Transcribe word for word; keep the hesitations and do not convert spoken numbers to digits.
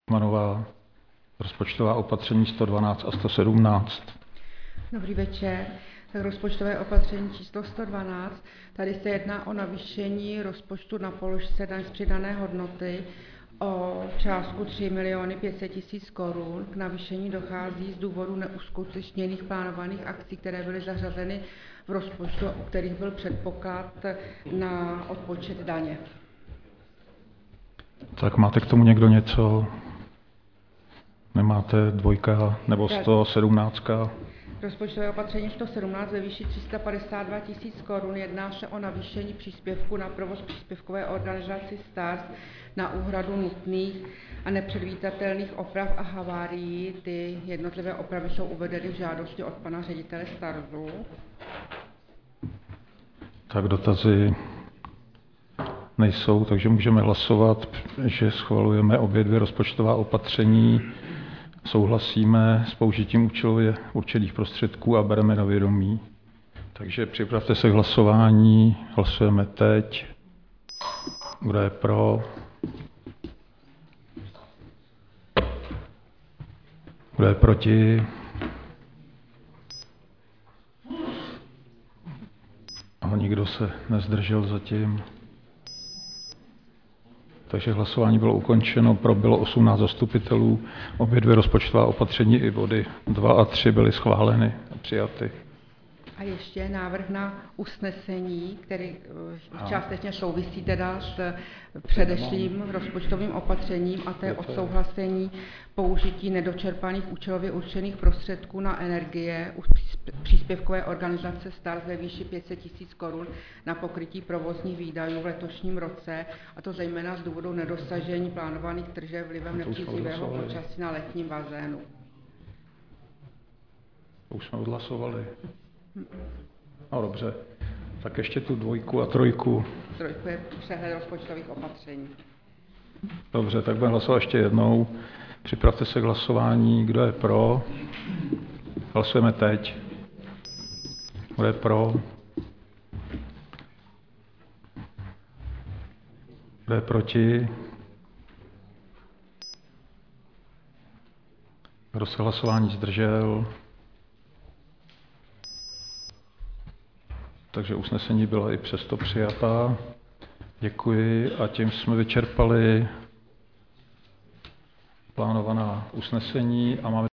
Manová, rozpočtová opatření sto dvanáct a sto sedmnáct. Dobrý večer. Tak rozpočtové opatření číslo sto dvanáct. Tady se jedná o navýšení rozpočtu na položce daň z přidané hodnoty o částku tři miliony pět set tisíc korun. K navýšení dochází z důvodu neuskutečněných plánovaných akcí, které byly zařazeny v rozpočtu, u kterých byl předpoklad na odpočet daně. Tak máte k tomu někdo něco? Nemáte dvojka nebo sto sedmnáctka? Rozpočtové opatření sto sedmnáct ve výši tři sta padesát dva tisíc korun. Jedná se o navýšení příspěvku na provoz příspěvkové organizaci STARS na úhradu nutných a nepředvídatelných oprav a havárií. Ty jednotlivé opravy jsou uvedeny v žádosti od pana ředitele STARSu. Tak dotazy nejsou, takže můžeme hlasovat, že schvalujeme obě dvě rozpočtová opatření. Souhlasíme s použitím účelově určených prostředků a bereme na vědomí. Takže připravte se k hlasování. Hlasujeme teď. Kdo je pro? Kdo je proti? A nikdo se nezdržel zatím. Takže hlasování bylo ukončeno, pro bylo osmnáct zastupitelů, obě dvě rozpočtová opatření i body dva a tři byly schváleny a přijaty. A ještě návrh na usnesení, který částečně souvisí teda s předešlým rozpočtovým opatřením, a to je odsouhlasení použití nedočerpaných účelově určených prostředků na energie u příspěvkové organizace STARS ve výši pět set tisíc korun na pokrytí provozních výdajů v letošním roce, a to zejména z důvodu nedosažení plánovaných tržeb vlivem nepříznivého počasí na letním bazénu. To už jsme odhlasovali. No dobře, tak ještě tu dvojku a trojku. Trojku je přehled rozpočtových opatření. Dobře, tak budeme hlasovat ještě jednou. Připravte se k hlasování. Kdo je pro? Hlasujeme teď. Kdo je pro? Kdo je proti? Kdo se hlasování zdržel? Takže usnesení byla i přesto přijatá. Děkuji a tím jsme vyčerpali plánovaná usnesení a máme